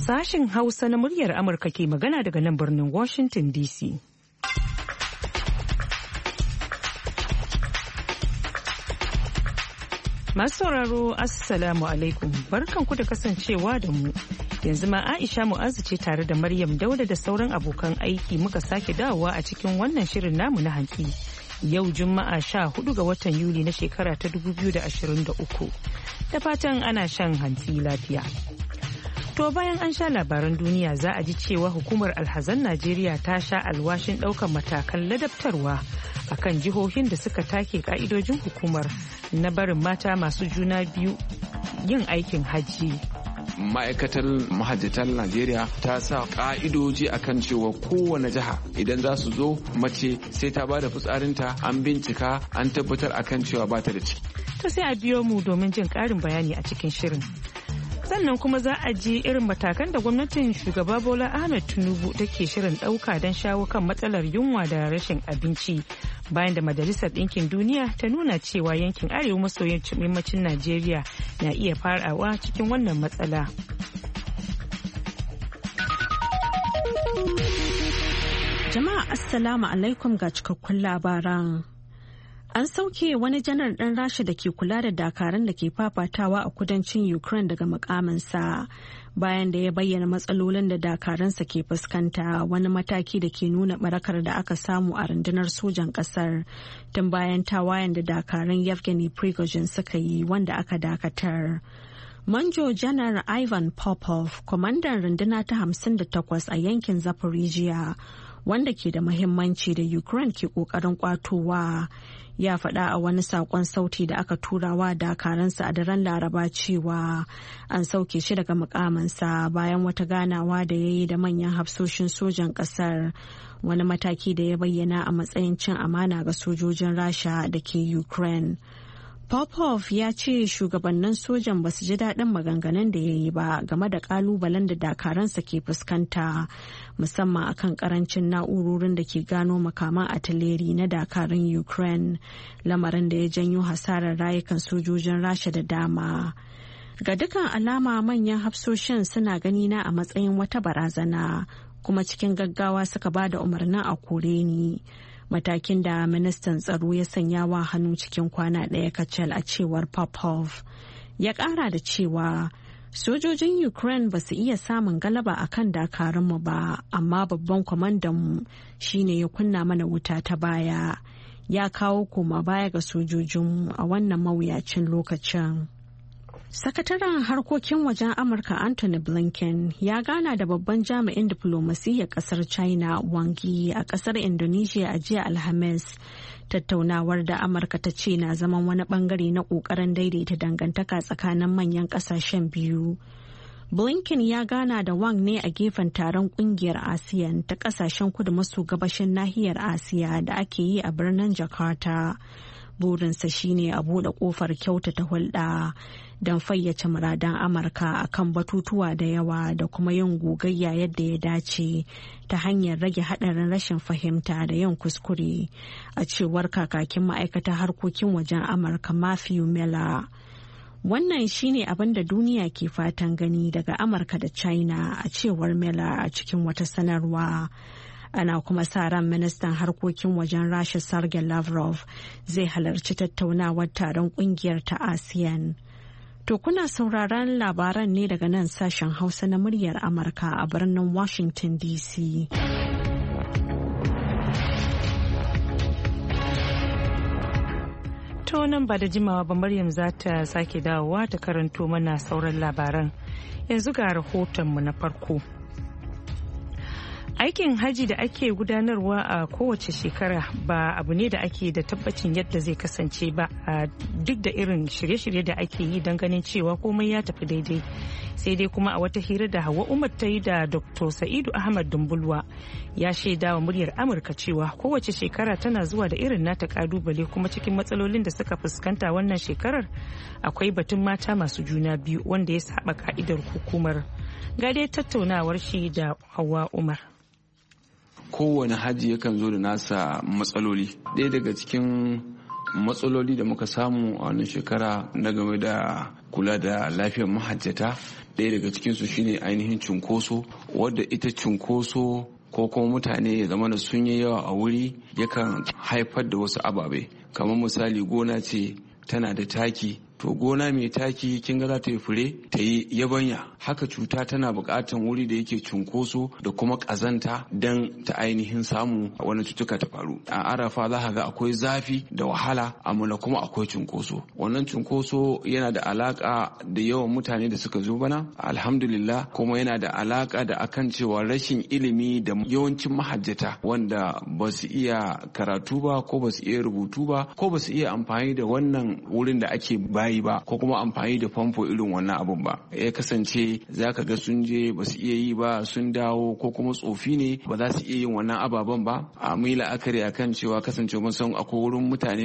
Sashen Hausa na muryar Amurka ke magana daga nan birnin Washington DC. Masu sauraro Assalamu alaikum, barkanku da kasancewa da mu. Yanzu ma Aisha Mu'azu ce tare da Maryam Dauda da sauran abokan aiki muka sake dawowa a cikin wannan shirin namu na hantsi. Yau Juma'a 14 ga watan Yuli na shekara ta 2023. Da fatan ana shan hantsi lafiya. To bayan an sha labaran duniya za a ji cewa hukumar alhazan Najeriya ta sha alwashin ɗaukar matakan ladabtarwa akan jihohin da suka take ka'idojin hukumar na barin mata masu juna biyu yin aikin hajji. Ma'aikatar mahajjatan Najeriya ta sa ka'idoji akan cewa kowane jiha idan za su zo mace sai ta bada fitsarinta an bincika an tabbatar akan cewa ba ta da ciki. To sai a biyo mu domin jin ƙarin bayani a cikin shirin. Sannan kuma za a ji irin matakan da gwamnatin shugaba Bola Ahmed Tinubu take shirin ɗauka don shawo kan matsalar yunwa da rashin abinci bayan da Majalisar Ɗinkin Duniya ta nuna cewa yankin arewa maso yammacin Najeriya na iya farawa cikin wannan matsala. Jama'a Assalamu alaikum ga cikakkun labaran. An sauke wani janar ɗan Rasha da ke kula da dakaran da ke fafatawa a kudancin Ukraine daga mukaminsa bayan da ya bayyana matsalolin da dakaransa ke fuskanta, wani mataki da ke nuna barakar da aka samu a rundunar sojan ƙasar tun bayan tawayen da dakaran Yevgeny Prigozhin suka yi wanda aka dakatar. Manjo Janar Ivan Popov, kwamandan runduna ta 58 a yankin Zaporizhia, wanda ke da muhimmanci da Ukraine ke ƙoƙarin kwatowa, ya faɗa a wani saƙon sauti da aka turawa dakaransa a daren Laraba cewa an sauke shi daga mukaminsa bayan wata ganawa da ya yi da manyan hafsoshin sojan ƙasar, wani mataki da ya bayyana a matsayin cin amana ga sojojin Rasha da ke Ukraine. Popov ya ce shugabannin sojan ba su ji daɗin maganganun da ya yi ba game da ƙalubalen da dakaransa ke fuskanta, musamman akan ƙarancin na'urorin da ke gano makaman atileri na dakarun Ukraine, lamarin da ya janyo hasarar rayukan sojojin Rasha da dama. Ga dukkan alama manyan hafsoshin suna ganina a matsayin wata barazana, kuma cikin gaggawa suka ba da umarnin a kore ni. Matakin da ministan tsaro ya sanya wa hannu cikin kwana ɗaya kacal a cewar Popov. Ya ƙara da cewa sojojin Ukraine ba su iya samun galaba a kan dakarunmu ba, amma babban kwamandanmu shine ya kunna mana wuta ta baya. Ya kawo koma baya ga sojojinmu a wannan mawuyacin lokacin. Sakataren harkokin wajen Amurka Anthony Blinken ya gana da babban jami'in diflomasiyyar kasar China Wang Yi a kasar Indonesia a jiya Alhamis. Tattaunawar da Amurka ta ce na zaman wani bangare na kokarin daidaita dangantaka tsakanin manyan kasashen biyu. Blinken ya gana da Wang ne a gefen taron kungiyar ASEAN ta kasashen kudu maso gabashin nahiyar Asiya da ake yi a birnin Jakarta. Burinsa shine a buɗe ƙofar kyautata hulɗa don fayyace muradan Amurka akan batutuwa da yawa da kuma yin gogayya yadda ya dace ta hanyar rage haɗarin rashin fahimta da yin kuskure, a cewar kakakin ma'aikatar harkokin wajen Amurka Matthew Miller. Wannan shine abin da duniya ke fatan gani daga Amurka da China, a cewar Miller a cikin wata sanarwa. Ana kuma sa ran ministan harkokin wajen Rasha Sergei Lavrov zai halarci tattaunawar taron kungiyar ta ASEAN. To kuna sauraron labaran ne daga nan sashen Hausa na muryar Amurka a birnin Washington DC. To nan ba da jimawa ba Maryam za ta sake dawowa ta karanto mana sauran labaran. Yanzu ga rahotonmu na farko. Aikin haji da ake gudanarwa a kowace shekara ba abu ne da ake da tabbacin yadda zai kasance ba, a duk da irin shirye-shirye da ake yi don ganin cewa komai ya tafi daidai. Sai dai kuma a wata hira da Hauwa Umar ta yi da Dr. Sa'idu Ahmad Dumbulwa ya shaida wa muryar Amurka cewa kowace shekara tana zuwa da irin nata kalubale, kuma cikin matsalolin da suka fuskanta wannan shekarar akwai batun mata masu juna biyu wanda ya saba ka'idar hukumar. Ga dai tattaunawar shi da Hauwa Umar. Kowane haji yakan zo da nasa matsaloli. Ɗaya daga cikin matsaloli da muka samu a wannan shekara na game da kula da lafiyar mahajjata, ɗaya daga cikinsu shine ainihin cunkoso, wadda ita cunkoso ko kuma mutane ya zama da sun yi yawa a wuri yakan haifar da wasu ababe. Kamar misali, gona ce tana da taki, to gona mai taki kin ga za ta yi fure ta yi yabanya. Haka cuta tana buƙatan wuri da yake cunkoso da kuma ƙazanta don ta ainihin samu wani cutuka ta faru. A Arafa za ka ga akwai zafi da wahala, amma kuma akwai cunkoso. Wannan cunkoso yana da alaƙa da yawan mutane da suka zo bana, alhamdulillah, kuma yana da alaƙa da akan cewa rashin ilimi da yawancin mahajjata wanda ba su iya karatu ba ko ba su iya rubutu ba ko ba su iya amfani da wannan wurin da ake bayi ba ko kuma amfani da famfo irin wannan abun ba. Ya kasance za ka ga sun je ba su iya yi ba, sun dawo, ko kuma tsofi ne ba za su iya yin wannan ababen ba. A mu yi la'akari akan cewa kasance mun san akwai wurin mutane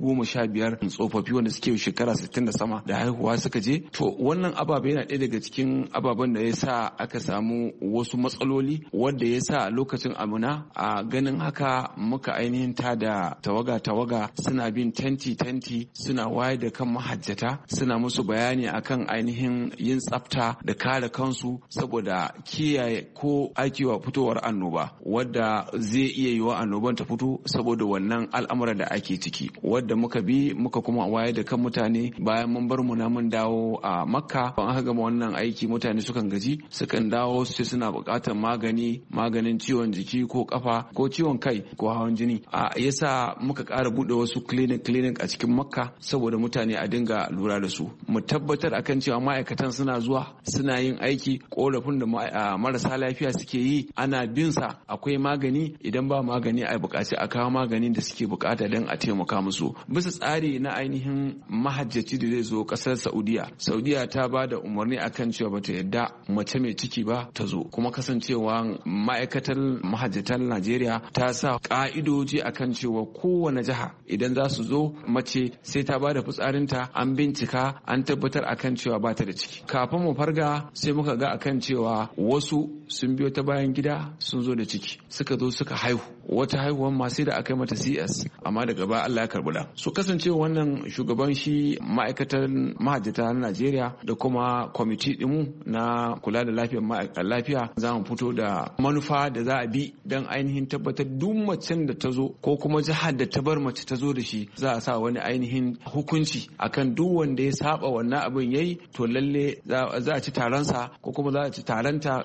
15,000 tsofaffi wanda suke shekara 60 da sama da haihuwa suka je. To wannan ababe yana ɗaya daga cikin ababen da ya sa aka samu wasu matsaloli, wadda ya sa lokacin amina a ganin haka muka ainihin da tawaga suna bin tenti suna wayar da kan mahajjata, suna musu bayani akan ainihin yin tsafta da kare kansu saboda kiyaye ko aikewa fitowar annoba, wadda zai iya yiwa annoban ta fito saboda wannan al'amuran da ake ciki, wadda muka bi muka kuma wayar da kan mutane. Bayan mun bar mu na mun dawo a Makka, ban aka gama wannan aiki mutane sukan gaji, sukan dawo su ce suna buƙatar maganin ciwon jiki ko kafa ko ciwon kai ko hawan jini. A yasa muka ƙara buɗe wasu clinic a cikin Makka saboda mutane a dinga lura da su, mu tabbatar akan cewa ma'aikatan suna zuwa suna yin aiki. Korafin da marasa lafiya suke yi ana bin sa, akwai magani, idan ba magani a buƙaci a kawo maganin da suke buƙata don a taimaka musu bisa tsari na ainihin mahajjaci da zai zo ƙasar Saudiya ta ba da umarni akan cewa bata yadda mace mai ciki ba ta zo, kuma kasancewa ma'aikatar mahajjatan Najeriya ta sa ƙa'idoji akan cewa kowane jiha idan za su zo mace sai ta ba da fitsarinta an bincika an tabbatar akan cewa ba ta da ciki. Kafin mu farga sai muka ga akan cewa wasu sun biyo ta bayan gida sun zo da ciki, suka zo suka haihu, wata haihuwan ma sai da aka yi mata CS, amma daga baya Allah ya karbi da su. Kasance wannan shugaban shi ma'aikatan mahajjata na Najeriya da kuma kwamiti ɗinmu na kula da lafiyar lafiya za mu fito da manufa da za a bi don ainihin tabbatar duk macen da ta zo ko kuma jihar da ta bar mace ta zo da shi za a sa wani ainihin hukunci akan duk wanda ya saba wannan abin yayi, to lalle za a ci taronsa ko kuma za a ci taronta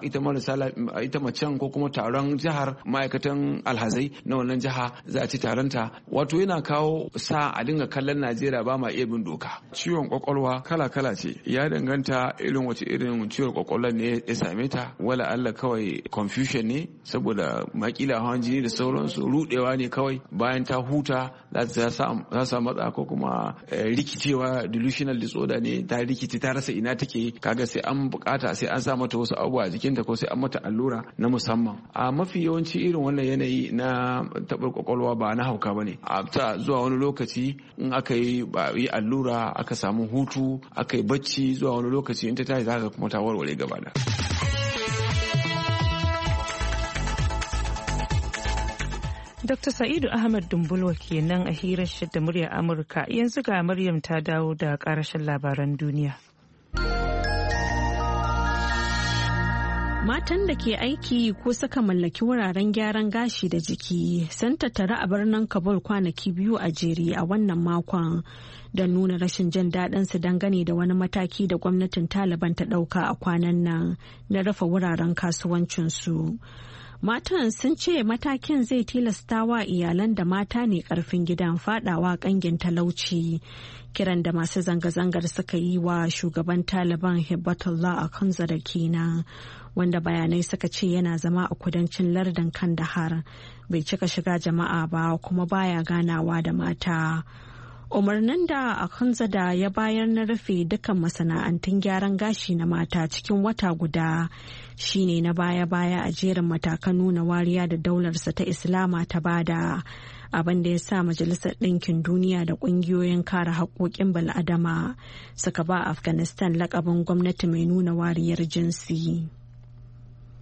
ita macen ko kuma taron jihar ma'aikatan alhazai na wannan jiha za a ci taronta. Wato yana kawo sa a dinga kallon Najeriya ba ma iya bin doka. Ciwon kwakwalwa kala-kala ce, ya danganta irin wace irin ciwon kwakwalwa ne ya same ta, wala Allah kawai confusion ne saboda makila hawan jini da sauransu, rudewa ne kawai, bayan ta huta za sa matsa ko kuma rikicewa delusional disorder ne, ta rikice ta rasa ina take, kaga sai an bukata sai an sa mata wasu abubuwa a jikinta ko sai an mata allura na musamman. A mafi yawanci irin wannan yanayi na taɓar kwakwalwa ba na hauka bane, a ta zuwa wani lokaci in aka yi allura aka samu hutu aka yi bacci zuwa wani lokaci in ta tashi zaka kuma ta warware gaba da. Dr. Sa'idu Ahmad Dumbulwa kenan a hirar shi da muryar Amurka. Yanzu ga Maryam ta dawo da karashin labaran duniya. Matan da ke aiki ko suka mallaki wuraren gyaran gashi da jiki sun tattara a birnin Kabul kwanaki biyu a jere a wannan makon don nuna rashin jin daɗin su dangane da wani mataki da gwamnatin Taliban ta ɗauka a kwanan nan na rufe wuraren kasuwancinsu. Matan sun ce matakin zai tilasta wa iyalan da mata ne karfin gidan fadawa kangin talauci. Kiran da masu zanga-zangar suka yi wa shugaban Taliban Hibbatullah Akhundzada kenan, wanda bayanai suka ce yana zama a kudancin lardin Kandahar, bai cika shiga jama'a ba kuma baya ganawa da mata. Umarnin da Akhundzada ya bayar na rufe dukkan masana'antun gyaran gashi na mata cikin wata guda shine na baya-baya a jerin matakan nuna wariya da daularsa ta Islama ta bada, abin da ya sa Majalisar Ɗinkin Duniya da ƙungiyoyin kare haƙoƙin bil'adama suka ba Afghanistan lakabin gwamnati mai nuna wariyar jinsi.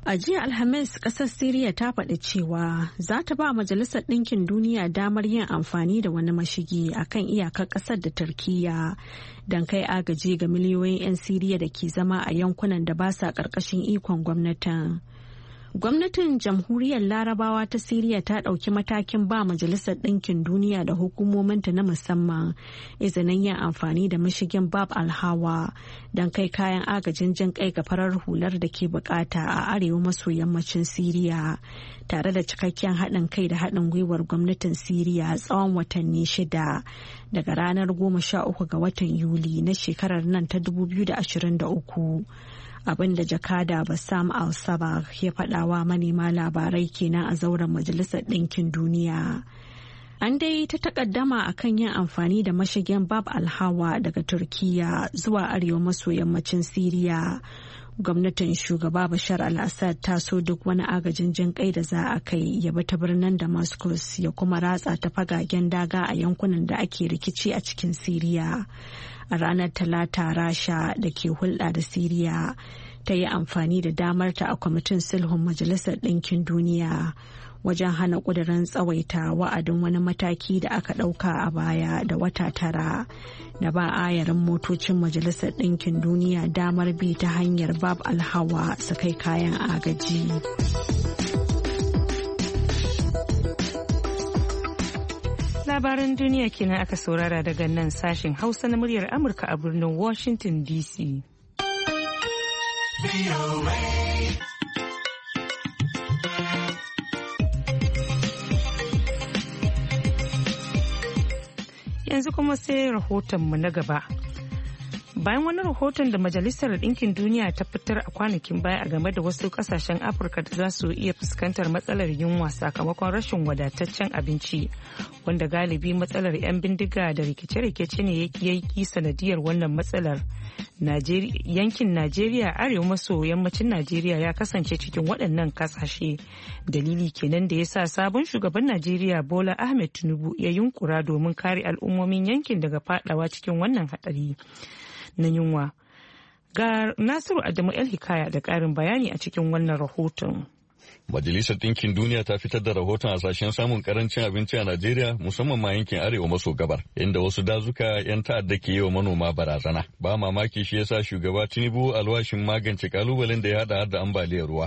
A jiya Alhamis, ƙasar Siriya ta faɗi cewa za ta ba Majalisar Ɗinkin Duniya damar yin amfani da wani mashigi a kan iyakar ƙasar da Turkiyya don kai agaji ga miliyoyin 'yan Siriya da ke zama a yankunan da ba sa ƙarƙashin ikon gwamnatin. Gwamnatin Jamhuriyar Larabawa ta Siriya ta ɗauki matakin ba Majalisar Ɗinkin Duniya da hukumominta na musamman izinin yin amfani da mashigin Bab al-Hawa don kai kayan agajin jin kai ga farar hular da ke bukata a arewa maso yammacin Siriya, tare da cikakken haɗin kai da haɗin gwiwar gwamnatin Siriya tsawon watanni 6 daga ranar 13 ga watan Yuli na shekarar nan ta 2023. Abinda jakada Bassam al-Sabah ya faɗawa manema labarai kenan a zauren Majalisar Ɗinkin Duniya. An dai ta takaddama akan yin amfani da mashigin Bab al-Hawa daga Turkiyya zuwa arewa maso yammacin Siriya. Gwamnatin shugaba Bashar al-Assad ta so duk wani agajin jin kai da za a kai ya bi ta birnin Damascus ya kuma ratsa ta fagagen daga a yankunan da ake rikici a cikin Siriya. A ranar Talata, Rasha da ke hulɗa da Siriya ta yi amfani da damarta a kwamitin sulhun Majalisar Ɗinkin Duniya wajen hana ƙudurin tsawaita wa'adin wani mataki da aka ɗauka a baya da wata 9 na ba ayarin motocin Majalisar Ɗinkin Duniya damar bi ta hanyar Bab al-Hawa su kai kayan agaji. Labaran duniya kenan aka saurara daga nan sashen Hausa na muryar Amurka a birnin Washington DC. Yanzu kuma sai rahotonmu na gaba. Bayan wani rahoton da Majalisar Ɗinkin Duniya ta fitar a kwanakin baya a game da wasu ƙasashen Afirka da za su iya fuskantar matsalar yunwa sakamakon rashin wadataccen abinci, wanda galibi matsalar 'yan bindiga da rikice-rikice ne ya yi sanadiyar wannan matsalar. Yankin Najeriya, arewa maso yammacin Najeriya ya kasance cikin waɗannan ƙasashe. Dalili kenan da ya sa sabon shugaban Najeriya Bola Ahmed Tinubu ya yunkura domin kare al'ummomin yankin daga fadawa cikin wannan haɗari na yunwa. Ga Nasiru Adamu El Hikaya da ƙarin bayani a cikin wannan rahoton. Majalisar Ɗinkin Duniya ta fitar da rahoton hasashen samun karancin abinci a Najeriya, musamman ma yankin arewa maso gabar, inda wasu dazuka 'yan ta'adda ke yi wa manoma barazana. Ba mamaki shi yasa shugaba Tinubu alwashin magance kalubalen da ya haɗa da ambaliyar ruwa.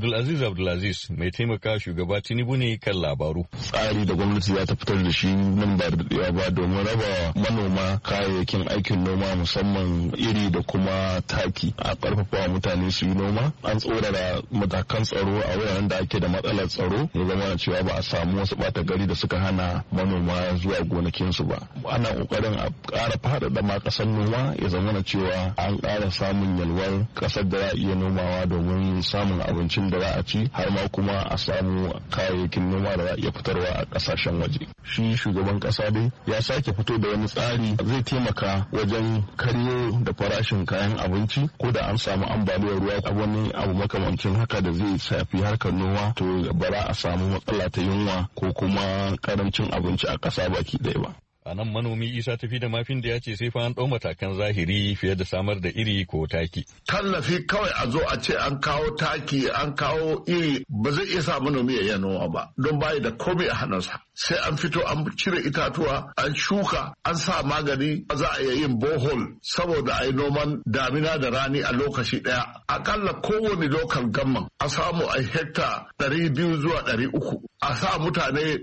Abdulaziz mai taimaka shugaba Tinubu ne kan labaru. Tsari da gwamnati za ta fitar da shi nan ba da daɗewa ba domin raba manoma kayayyakin aikin noma musamman iri da kuma taki, a ƙarfafa mutane su yi noma. An tsorara matakan tsaro a wuraren da ake da matsalar tsaro, ya zama cewa ba a samu wasu ɓata gari da suka hana manoma zuwa gonakinsu ba. Ana ƙoƙarin a ƙara faɗaɗa ma ƙasar noma, ya zama cewa an ƙara samun yalwar ƙasar da za a iya nomawa domin samun abinci da za a ci, har ma kuma a samu kayayyakin noma da za a iya fitarwa a kasashen waje. Shi shugaban kasa dai ya sake fito da wani tsari zai taimaka wajen karyo da farashin kayan abinci ko da an samu ambaliyar ruwa, wani abu makamancin haka da zai shafi harkar noma, to ba za a samu matsala ta yunwa ko kuma karancin abinci a ƙasa baki ɗaya ba. A nan manomi Isa tafi da mafin da ya ce sai fa an ɗau matakan zahiri fiye da samar da iri ko taki. Tallafi kawai a zo a ce an kawo taki an kawo iri ba zai iya sa manomi ya yi noma ba, don bayi da komai a hannunsa. Sai an fito an cire itatuwa, an shuka, an sa magani, za a iya yin bohol saboda a yi noman damina da rani a lokaci ɗaya. Akalla kowane lokal gamman a samu a hekta 200 zuwa 300, a sa mutane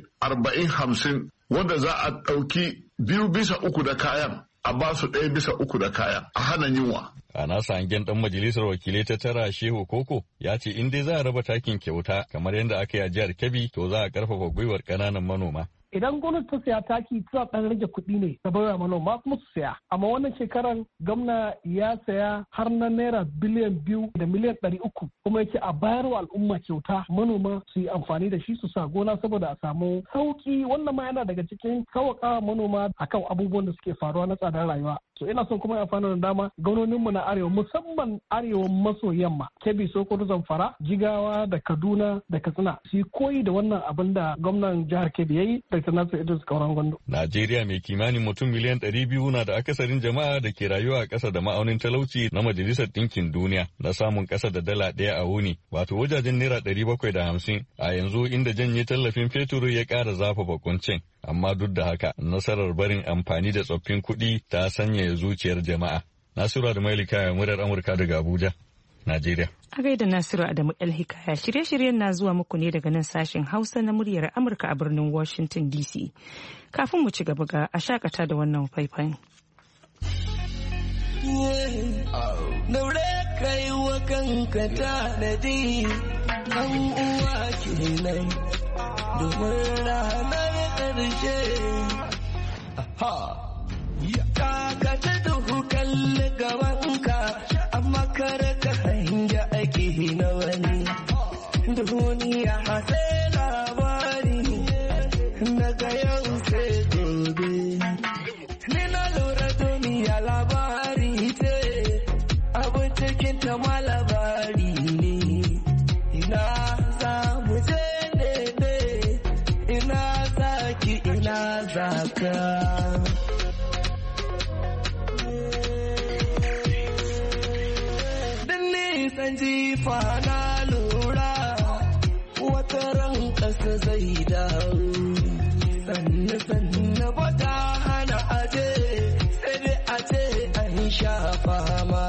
40-50 wanda za a ɗauki 2/3 da kayan a ba su 1/3 da kayan a hana yunwa. A nasa hangen ɗan majalisar wakilai ta tara Shehu Koko ya ce in dai za a raba takin kyauta kamar yadda aka yi a jihar Kebbi, to za a ƙarfafa gwiwar ƙananan manoma. Idan gwamnati ta saya taki tana ɗan rage kuɗi ne ta baiwa manoma kuma su saya. Amma wannan shekarar gwamna ya saya har na naira biliyan 2 da miliyan 300 kuma yake a bayarwa al'umma kyauta manoma su yi amfani da shi su sa gona saboda a samu sauki. Wannan ma yana daga cikin sauƙaƙa manoma akan abubuwan da suke faruwa na tsadar rayuwa. so ina son kuma amfani da dama gwamnoninmu na arewa musamman arewa maso yamma Kebbi, Sokoto, Zamfara, Jigawa da Kaduna da Katsina su koyi da wannan abin da gwamnan jihar Kebbi yayi Dr. Nasir Idris Kauran Gondo. Najeriya mai kimanin mutum miliyan 200 na da akasarin jama'a da ke rayuwa a ƙasa da ma'aunin talauci na Majalisar Ɗinkin Duniya na samun ƙasa da dala ɗaya a wuni wato wajajen naira 750 a yanzu inda janye tallafin fetur ya ƙara zafafa kuncin. Amma duk da haka nasarar barin amfani da tsoffin kuɗi ta sanyaya zuciyar jama'a. Nasiru Adamu Hikaya, muryar Amurka daga Abuja, Najeriya. A gaida Nasiru Adamu Hikaya, shirye-shiryen na zuwa muku ne daga nan sashen Hausa na muryar Amurka a birnin Washington DC. Kafin mu ci gaba ga a shakata da wannan faifan. Daure kai wa kanka tanadi ɗan uwa kenan domin ranar ƙarshe. Kaka ta duhu kalli gabanka amma kare ka hanya ake na wani. Duniya sai labari daga yau sai gobe. Ni na lura duniya labari ce abin cikin ta ma labari ne. Ina za mu je ne, ina za ki ina za ka. Nisan jifa na lura wata ran ƙasa zai dawo. Sannu ba ta hana aje sai dai a ce an sha fama.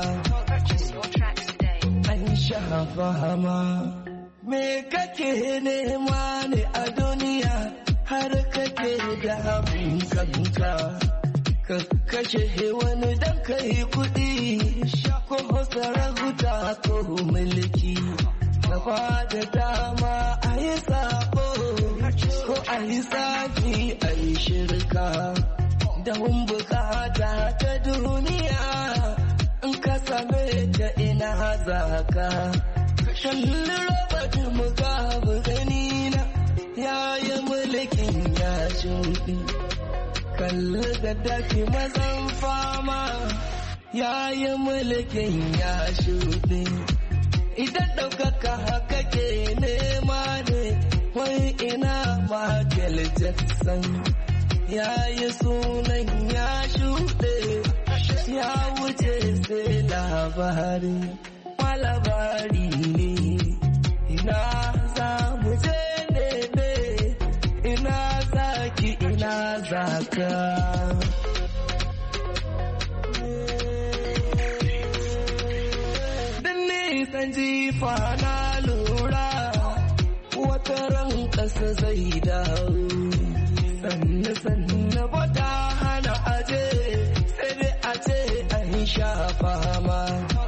An sha fama. Me kake nema ne a duniya har kake da abin kanka? Ka kashe wani dan kai kuɗi ko sarauta ko mulki. Gaba da dama a yi sabo ko a yi safi a yi shirka. Don bukata ta duniya in ka same ta ina zaka. Kalli Robert Mugabe gani na yayi mulkin ya shuɗi. Kalli Gaddafi mazan fama yayi mulkin ya shuɗe. Idan ɗaukaka haka ke nema ne wai ina Michael Jackson yayi sunan ya shuɗe ya wuce sai labari ma labari ne. Ina za mu je ne, ina za ki ina za ka. Nisan jifa na lura wata ran ƙasa zai dawo. Sannu ba ta hana aje sai dai a ce an sha fama.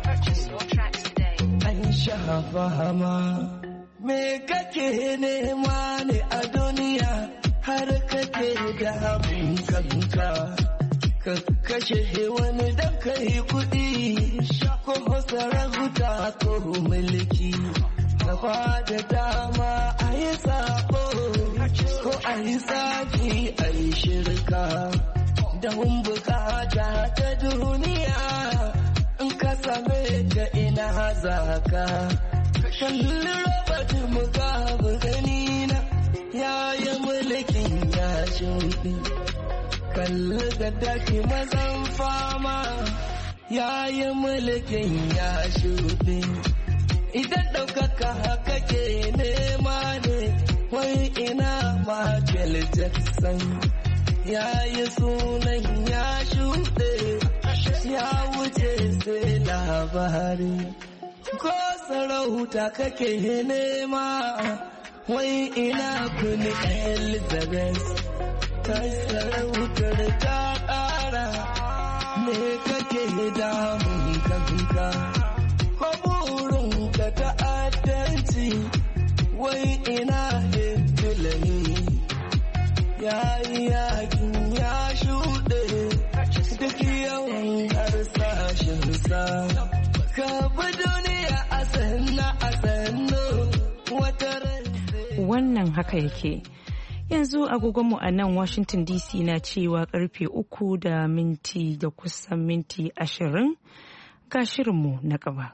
An sha fama. Me kake nema ne a duniya har kake da abin kanka? Ka kashe wani dan kai kuɗi ko sarauta ko mulki. Gaba da dama a yi sabo ko a yi safi a yi shirka. Don bukata ta duniya in ka same ta ina zaka. Kalli Robert Mugabe gani na yayi mulkin ya shuɗi. Kalli Gaddafi mazan fama yayi mulkin ya shuɗe. Idan ɗaukaka haka ke nema ne wai ina Michael Jackson yayi sunan ya shuɗe ya wuce sai labari. Ko sarauta kake nema wai ina Queen Elizabeth ta sarautar ta ƙara. Me kake damun kanka ko burin ka ta'addanci wai ina Hitler yayi yakin ya shuɗe duk yawan harsashinsa. Ka bi duniya a sannu wata ran. Wannan haka yake. Yanzu agogonmu a nan Washington DC na cewa karfe 3 da kusan minti 20 ga shirinmu na gaba.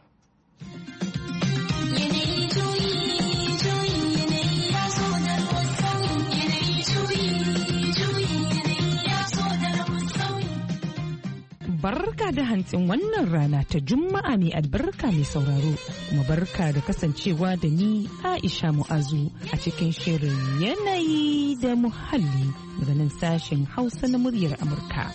Barka da hantsin wannan rana ta Juma'a mai albarka mai sauraro, kuma barka da kasancewa da ni Aisha Mu'azu a cikin shirin yanayi da muhalli daga nan sashen Hausa na muryar Amurka.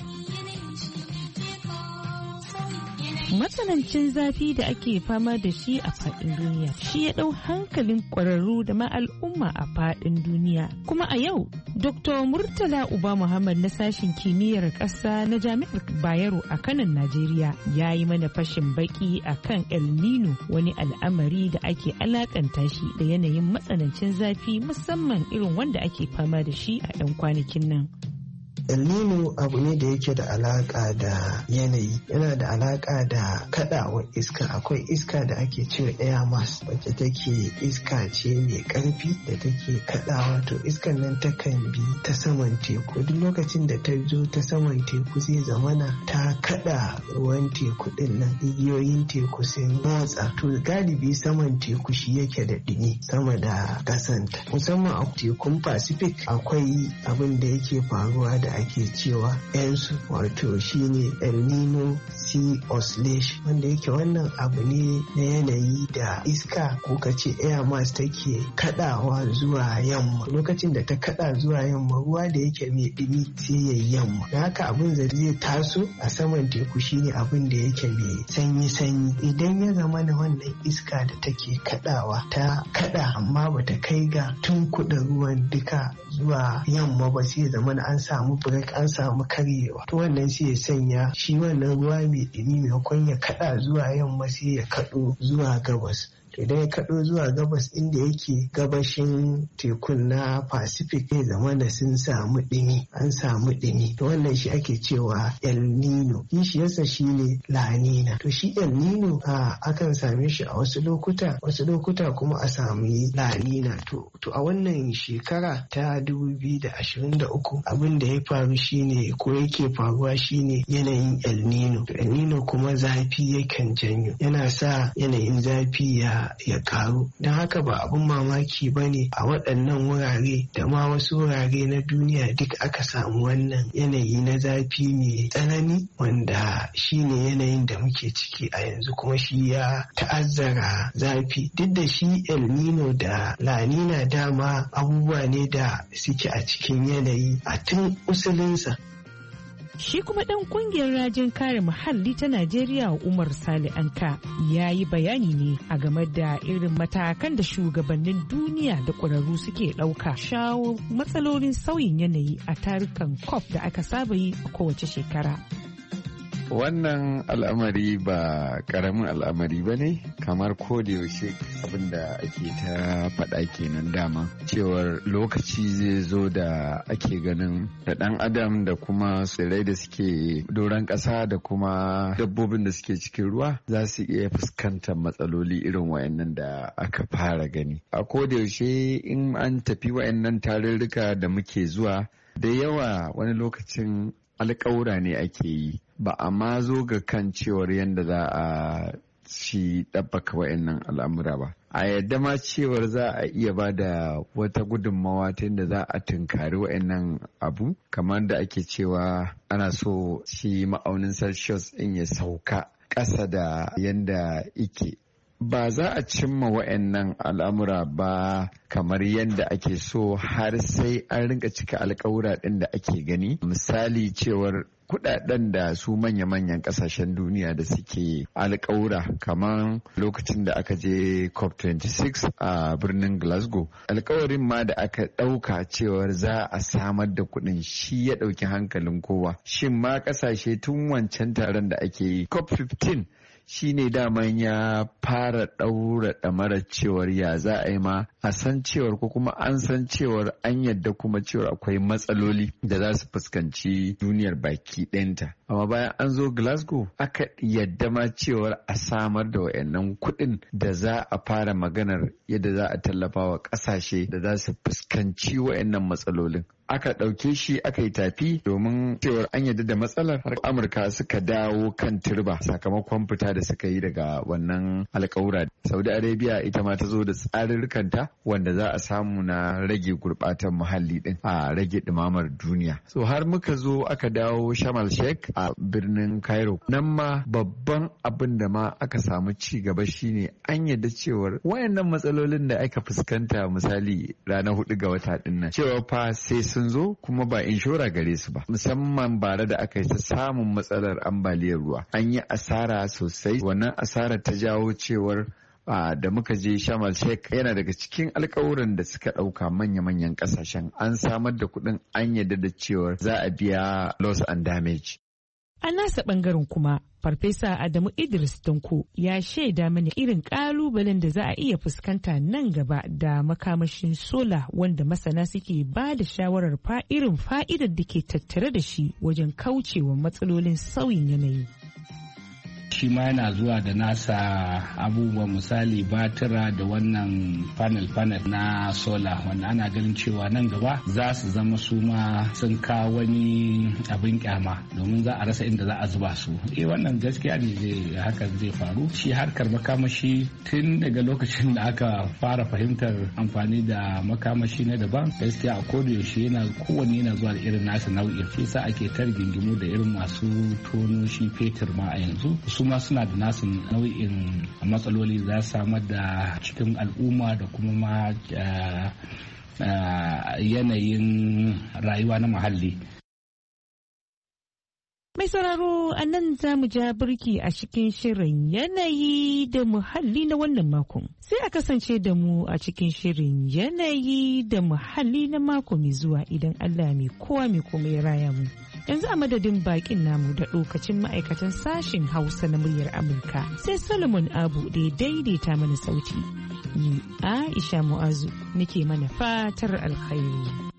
Matsanancin zafi da ake fama da shi a faɗin duniya shi ya ɗau hankalin ƙwararru da ma al'umma a faɗin duniya. Kuma a yau, Dr. Murtala Uba Muhammad na sashen kimiyyar ƙasa na Jami'ar Bayero a Kanon Najeriya ya yi mana fashin baki a kan El Nino, wani al'amari da ake alakanta shi da yanayin matsanancin zafi musamman irin wanda ake fama da shi a 'yan kwanakin nan. El Nino abu ne da yake da alaka da yanayi, yana da alaka da kadawar iska. Akwai iska da ake cewa air mass wacce take iska ce mai karfi da take kadawa, to iskan nan takan bi ta saman teku. Duk lokacin da ta zo ta saman teku zai zamana ta kada ruwan teku din nan, igiyoyin teku sun motsa. To galibi saman teku shi yake da dumi sama da kasanta, musamman a tekun Pacific akwai abin da yake faruwa da ake cewa ENSO, wato shine El Nino Sea Oscillation, wanda yake wannan abu ne na yanayi da iska ko kace air mass take kadawa zuwa yamma. Lokacin da ta kada zuwa yamma, ruwa da yake mai dumi sai ya yamma, da haka abin da zai taso a saman teku shine abin da yake mai sanyi. Idan ya zama na wannan iska da take kadawa ta kada amma bata kai ga tunkuɗa ruwan duka zuwa yamma ba, sai zama an samu break, an samu karyewa. To wannan sai ya sanya shi wannan ruwa mai dumi maimakon ya kada zuwa yamma sai ya kado zuwa gabas. To idan ya kaɗo zuwa gabas inda yake gabashin tekun na Pacific zai zama da sun samu ɗumi, an samu ɗumi. To wannan shi ake cewa El Nino. Kishiyarsa shi ne La Nina. To shi El Nino akan same shi a wasu lokuta kuma a sami La Nina. To a wannan shekara ta 2023 abin da ya faru shine ko yake faruwa shine yanayin El Nino. To El Nino kuma zafi yakan janyo, yana sa yanayin zafi ya karu. Don haka ba abun mamaki ba ne a waɗannan wurare da ma wasu wurare na duniya duk aka samu wannan yanayi na zafi mai tsanani, wanda shi ne yanayin da muke ciki a yanzu, kuma shi ya ta'azzara zafi. Duk da shi El Nino da La Nina dama abubuwa ne da suke a cikin yanayi a tun usulinsa. Shi kuma ɗan ƙungiyar rajin kare muhalli ta Najeriya Umar Sale Anka ya yi bayani ne a game da irin matakan da shugabannin duniya da ƙwararru suke ɗauka shawo matsalolin sauyin yanayi a tarukan COP da aka saba yi a kowace shekara. Wannan al'amari ba karamin al'amari ba ne, kamar yaushe abin da ake ta faɗa kenan dama, cewar lokaci zai zo da ake ganin da ɗan adam da kuma tsirrai da suke doron ƙasa da kuma dabbobin da suke cikin ruwa za su iya fuskantar matsaloli irin wayannan da aka fara gani. A yaushe in an tafi wayannan tarurruka da muke zuwa, da yawa wani lokacin alƙawura ne ake yi, ba a ma zo ga kan cewar yadda za a shi ɗabbaka wa'annan al'amura ba. A yadda ma cewar za a iya ba da wata gudunmawa ta yadda za a tunkari wa'annan abu, kamar da ake cewa ana so shi ma'aunin Celsius ɗin ya sauka ƙasa da yadda ike. Ba za a cimma wa'annan al'amura ba kamar yadda ake so har sai an rinka cika alƙawura ɗin da ake gani. Misali cewar kudaden da su manya-manyan kasashen duniya da suke alƙawura, kamar lokacin da aka je COP26 a birnin Glasgow, alƙawarin ma da aka ɗauka cewar za a samar da kuɗin shi ya ɗauki hankalin kowa. Shin ma kasashe tun wancan taron da ake yi COP15 shi ne daman ya fara ɗaura ɗamarar cewar ya za a yi ma a san cewar ko kuma an san cewar an yadda kuma cewar akwai matsaloli da za su fuskanci duniyar baki ɗayanta. Amma bayan an zo Glasgow aka yadda ma cewar a samar da wayannan kuɗin da za a fara maganar yadda za a tallafa wa ƙasashe da za su fuskanci wayannan matsalolin. Aka ɗauke shi aka yi tafi domin cewar an yadda da matsalar har Amurka suka dawo kan turba sakamakon fita da suka yi daga wannan alƙawura. Saudi Arabia ita ma ta zo da tsarurrukanta wanda za a samu na rage gurɓatan muhalli din a rage ɗumamar duniya. So har muka zo aka dawo Sharm el-Sheikh a birnin Cairo. Nan ma babban abin da ma aka samu ci gaba shine an yadda cewar wayannan matsalolin da aka fuskanta misali ranar 4 ga wata din nan cewa fa sai sun zo kuma ba inshora gare su ba, musamman bara da aka yi ta samun matsalar ambaliyar ruwa an yi asara sosai. Wannan asarar ta jawo cewar da muka je Sharm el-Sheikh yana daga cikin alkawuran da suka ɗauka manya-manyan ƙasashen an samar da kuɗin an yadda da cewar za a biya loss and damage. A nasa ɓangaren kuma Farfesa Adamu Idris Danko ya shaida mani irin ƙalubalen da za a iya fuskanta nan gaba da makamashin sola wanda masana suke ba da shawarar irin fa'idar da ke tattare da shi wajen kaucewa matsalolin sauyin yanayi. Shi ma yana zuwa da nasa abubuwan misali batira da wannan panel na sola wanda ana ganin cewa nan gaba za su zama su ma sun kawo wani abin kyama domin za a rasa inda za a zuba su. Wannan gaskiya ne hakan zai faru. Shi harkar makamashi tun daga lokacin da aka fara fahimtar amfani da makamashi na daban gaskiya a kodayaushe kowanne yana zuwa da irin nasa nau'in. Shi sa ake targingimu da irin masu tono shi fetur ma a yanzu. Su ma suna da nasu nau'in matsaloli za su samar da cikin al'umma da kuma ma yanayin rayuwa na muhalli. Mai sauraro a nan za mu ja birki a cikin shirin yanayi da muhalli na wannan makon. Sai a kasance da mu a cikin shirin yanayi da muhalli na mako mai zuwa idan Allah mai kowa mai komai ya raya mu. Yanzu a madadin bakin namu da lokacin ma'aikatan sashen Hausa na muryar Amurka sai Solomon Abu da ya daidaita mana sauti. Ni Aisha Mu'azu nake mana fatar alkhairi.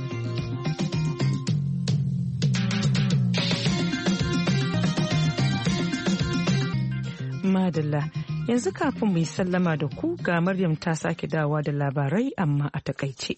Madalla yanzu kafin mu yi sallama da ku ga Maryam ta sake dawa da labarai amma a takaice.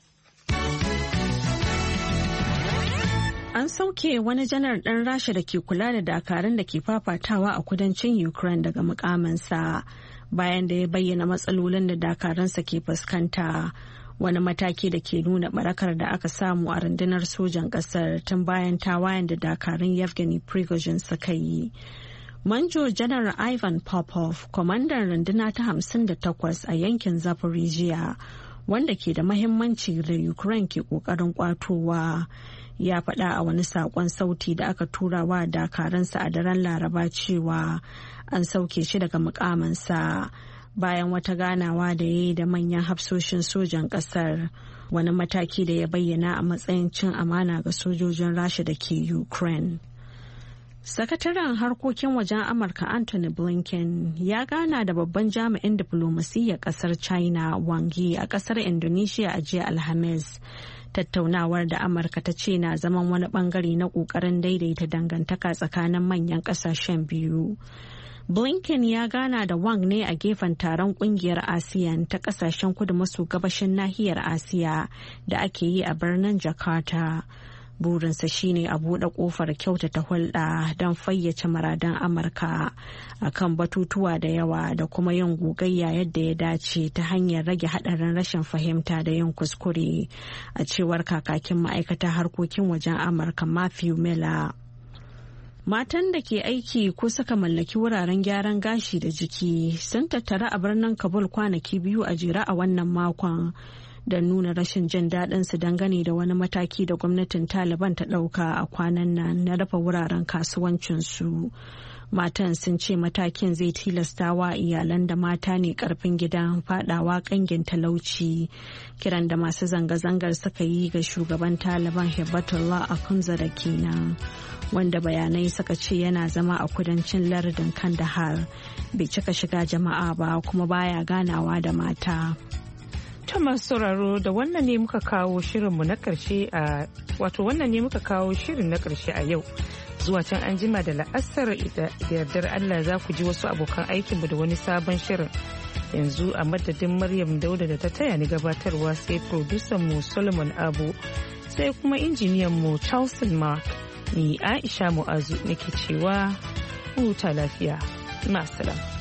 An sauke wani janar ɗan Rasha da ke kula da dakarun da ke fafatawa a kudancin Ukraine daga mukaminsa bayan da ya bayyana matsalolin da dakaransa ke fuskanta. Wani mataki da ke nuna barakar da aka samu a rundunar sojan ƙasar tun bayan tawayen da dakarun Yevgeny Prigozhin suka yi. Manjo Janar Ivan Popov, kwamandan runduna ta 58 a yankin Zaporizhia, wanda ke da mahimmanci da Ukraine ke ƙoƙarin kwatowa. Ya faɗa a wani saƙon sauti da aka tura wa dakaransa a daren Laraba cewa an sauke shi daga mukaminsa bayan wata ganawa da ya yi da manyan hafsoshin sojan ƙasar, wani mataki da ya bayyana a matsayin cin amana ga sojojin Rasha da ke Ukraine. Sakataren harkokin wajen Amurka Anthony Blinken ya gana da babban jami'in diflomasiyyar ƙasar China Wang Yi a ƙasar Indonesia a jiya Alhamis. Tattaunawar da Amurka ta ce na zaman wani bangare na ƙoƙarin daidaita dangantaka tsakanin manyan ƙasashen biyu. Blinken ya gana da Wang ne a gefen taron ƙungiyar ASEAN ta ƙasashen kudu maso gabashin nahiyar Asiya da ake yi a birnin Jakarta. Burinsa shine a buɗe ƙofar kyautata hulɗa don fayyace muradan Amurka a kan batutuwa da yawa da kuma yin gogayya yadda ya dace ta hanyar rage haɗarin rashin fahimta da yin kuskure, a cewar kakakin ma'aikatar harkokin wajen Amurka Matthew Miller. Matan da ke aiki ko suka mallaki wuraren gyaran gashi da jiki sun tattara a birnin Kabul kwanaki biyu a jere a wannan makon. Don nuna rashin jin daɗinsu dangane da wani mataki da gwamnatin Taliban ta ɗauka a kwanan nan na rufe wuraren kasuwancinsu. Matan sun ce matakin zai tilasta wa iyalan da mata ne karfin gidan fadawa kangin talauci. Kiran da masu zanga-zangar suka yi ga shugaban Taliban Hibbatullah Akhundzada kenan, wanda bayanai suka ce yana zama a kudancin lardin Kandahar, bai cika shiga jama'a ba kuma baya ganawa da mata. ta masu sauraro da wannan ne muka kawo shirinmu na karshe a wannan ne muka kawo shirin na karshe a yau. Zuwa can an jima da la'asar da yardar Allah za ku ji wasu abokan aikinmu da wani sabon shirin. Yanzu a madadin Maryam Dauda da ta taya ni gabatarwa sai producer mu Solomon Abu sai kuma injiniyan mu Charleston Mark ni Aisha Mu'azu nake cewa huta lafiya. Ma'assalam.